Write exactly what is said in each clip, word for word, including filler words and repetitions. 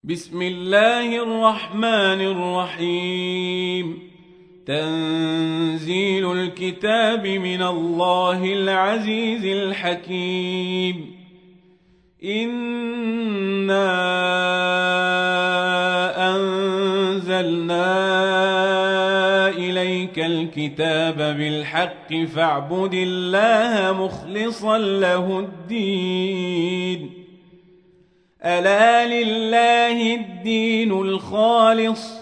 بسم الله الرحمن الرحيم. تنزيل الكتاب من الله العزيز الحكيم. إنا أنزلنا إليك الكتاب بالحق فاعبد الله مخلصا له الدين. ألا لله الدين الخالص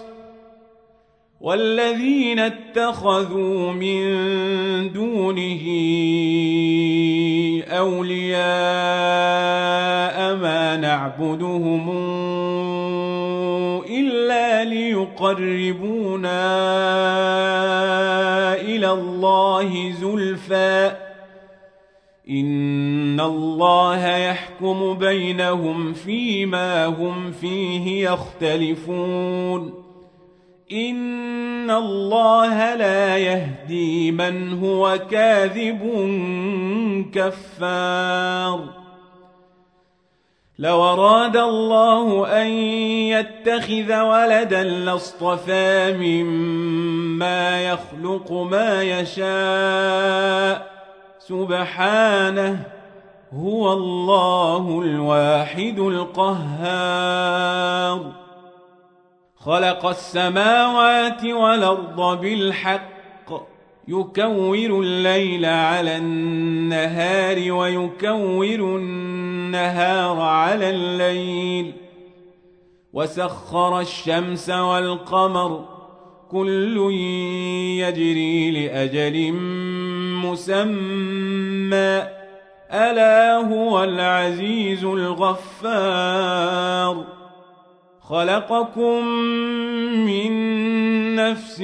والذين اتخذوا من دونه أولياء ما نعبدهم إلا ليقربونا إلى الله زلفى إن الله يحكم بينهم فيما هم فيه يختلفون. إن الله لا يهدي من هو كاذب كفار. لو أراد الله أن يتخذ ولدا لاصطفى مما يخلق ما يشاء سبحانه هو الله الواحد القهار. خلق السماوات والأرض بالحق يكور الليل على النهار ويكور النهار على الليل وسخر الشمس والقمر كل يجري لأجل مسمى ألا هو العزيز الغفار. خلقكم من نفس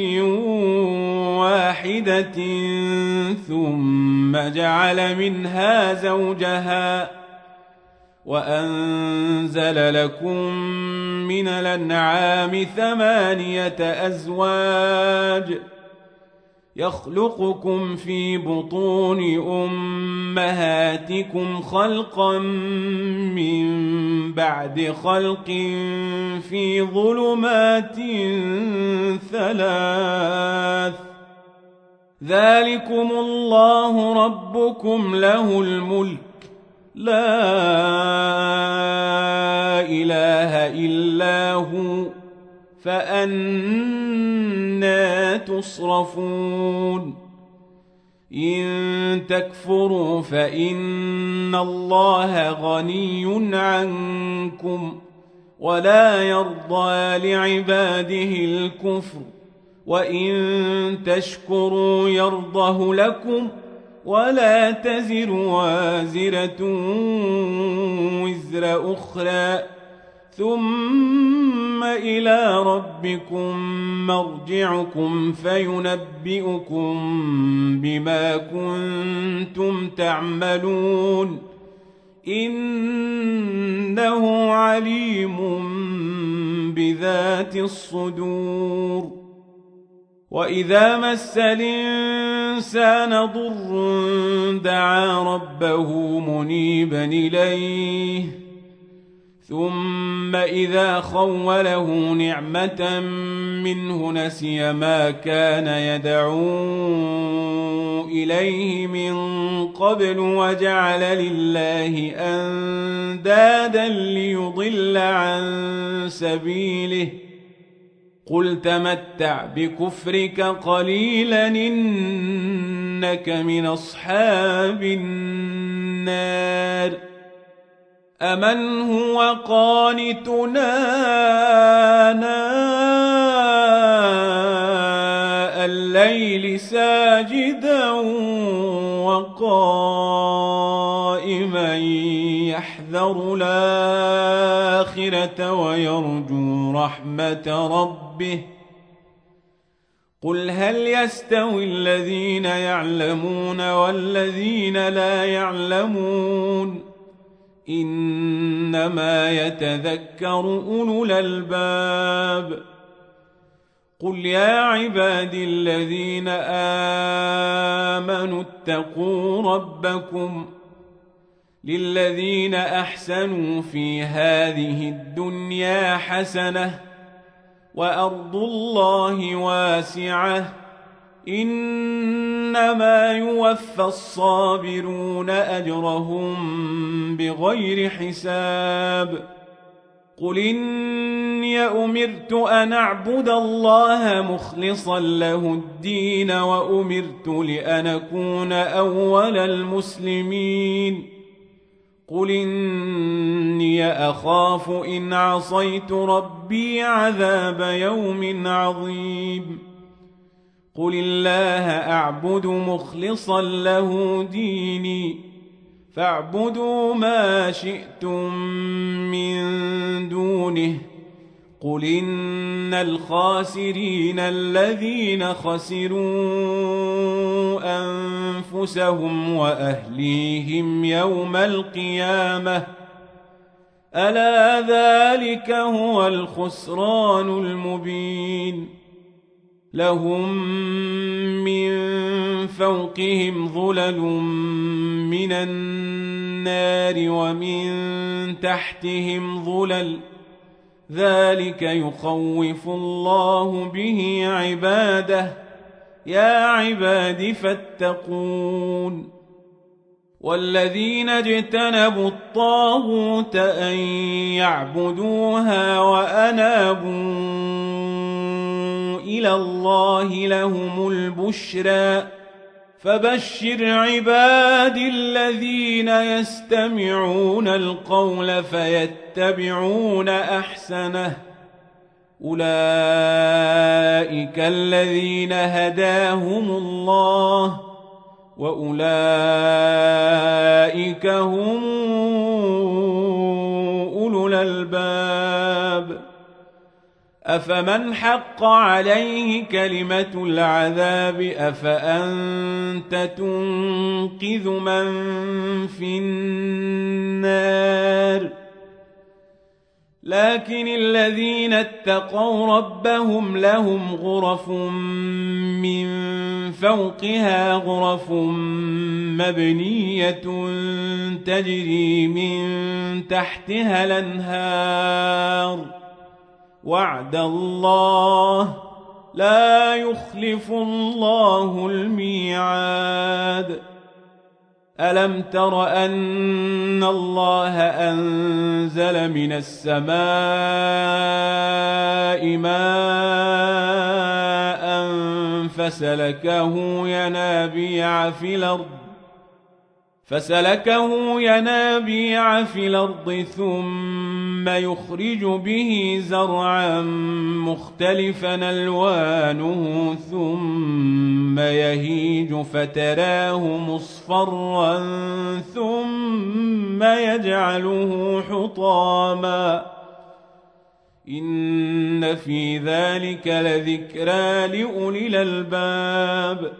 واحدة ثم جعل منها زوجها وأنزل لكم من الأنعام ثمانية أزواج يخلقكم في بطون أمهاتكم خلقا من بعد خلق في ظلمات ثلاث ذلكم الله ربكم له الملك لا إله إلا هو فأنى تصرفون. إن تكفروا فإن الله غني عنكم ولا يرضى لعباده الكفر وإن تشكروا يرضه لكم ولا تزر وازرة وزر أخرى ثم إلى ربكم مرجعكم فينبئكم بما كنتم تعملون إنه عليم بذات الصدور. وإذا مس الإنسان ضر دعا ربه منيبا إليه ثم إذا خوله نعمة منه نسي ما كان يدعو إليه من قبل وجعل لله أندادا ليضل عن سبيله قل تمتع بكفرك قليلا إنك من أصحاب النار. أمن هو قانتنا آناء الليل ساجدا وقائما يحذر الآخرة ويرجو رحمة ربه قل هل يستوي الذين يعلمون والذين لا يعلمون إنما يتذكر أولو الألباب. قل يا عبادي الذين آمنوا اتقوا ربكم للذين أحسنوا في هذه الدنيا حسنة وأرض الله واسعة إنما يوفى الصابرون أجرهم بغير حساب قل إني أمرت أن أعبد الله مخلصا له الدين وأمرت لأن أكون أول المسلمين قل إني أخاف إن عصيت ربي عذاب يوم عظيم قل الله أعبد مخلصا له ديني فاعبدوا ما شئتم من دونه قل إن الخاسرين الذين خسروا أنفسهم وأهليهم يوم القيامة ألا ذلك هو الخسران المبين لهم من فوقهم ظلل من النار ومن تحتهم ظلل ذلك يخوف الله به عباده يا عباد فاتقون والذين اجتنبوا الطاغوت أن يعبدوها وأنابوا إلى الله لهم البشرى فبشر عباد الذين يستمعون القول فيتبعون أحسنه أولئك الذين هداهم الله وأولئك هم أولو الألباب أفمن حق عليه كلمة العذاب أفأنت تنقذ من في النار لكن الذين اتقوا ربهم لهم غرف من فوقها غرف مبنية تجري من تحتها الأنهار وعد الله لا يخلف الله الميعاد ألم تر أن الله أنزل من السماء ماء فسلكه ينابيع في الأرض فسلكه ينابيع في الأرض ثم يخرج به زرعا مختلفا ألوانه ثم يهيج فتراه مصفرا ثم يجعله حطاما إن في ذلك لذكرى لأولي الألباب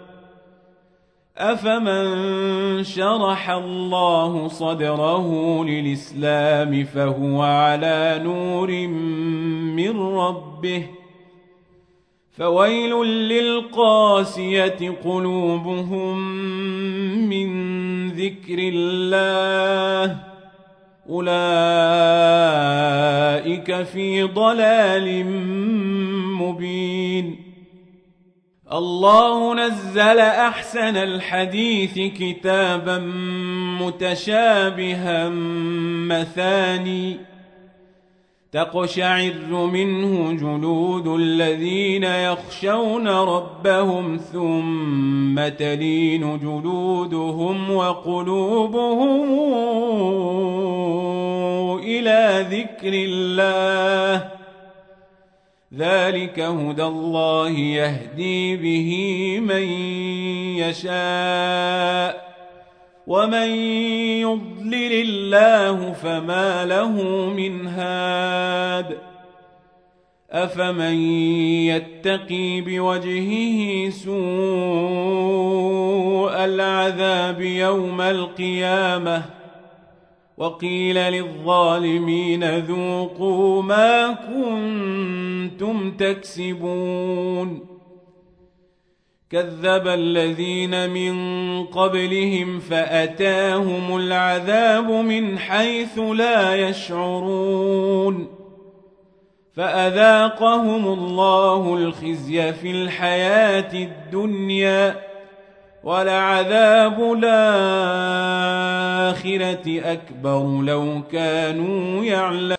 أفمن شرح الله صدره للإسلام فهو على نور من ربه فويل للقاسية قلوبهم من ذكر الله أولئك في ضلال مبين الله نزل أحسن الحديث كتابا متشابها مثاني تقشعر منه جلود الذين يخشون ربهم ثم تلين جلودهم وقلوبهم إلى ذكر الله ذلك هدى الله يهدي به من يشاء ومن يضلل الله فما له من هاد أفمن يتقي بوجهه سوء العذاب يوم القيامة وقيل للظالمين ذوقوا ما كنتم تكسبون كذب الذين من قبلهم فأتاهم العذاب من حيث لا يشعرون فأذاقهم الله الخزي في الحياة الدنيا ولعذاب الآخرة أكبر لو كانوا يعلمون.